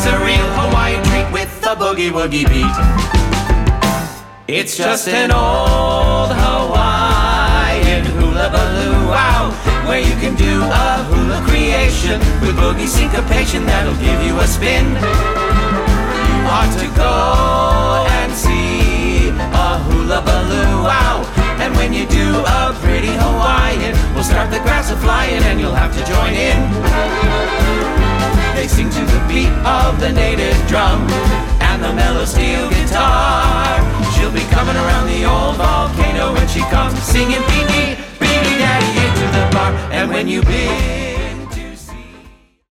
is a real Hawaiian treat with a boogie-woogie beat. It's just an old Hawaiian hula-baloo, wow, where you can do a hula creation with boogie syncopation that'll give you a spin. You ought to go and see a hula-baloo, wow, and when you do a pretty Hawaiian, we'll start the grass a-flying and you'll have to join in. They sing to the beat of the native drum and the mellow steel guitar. She'll be coming around the old volcano when she comes, singing beanie, beanie daddy into the bar. And when you bid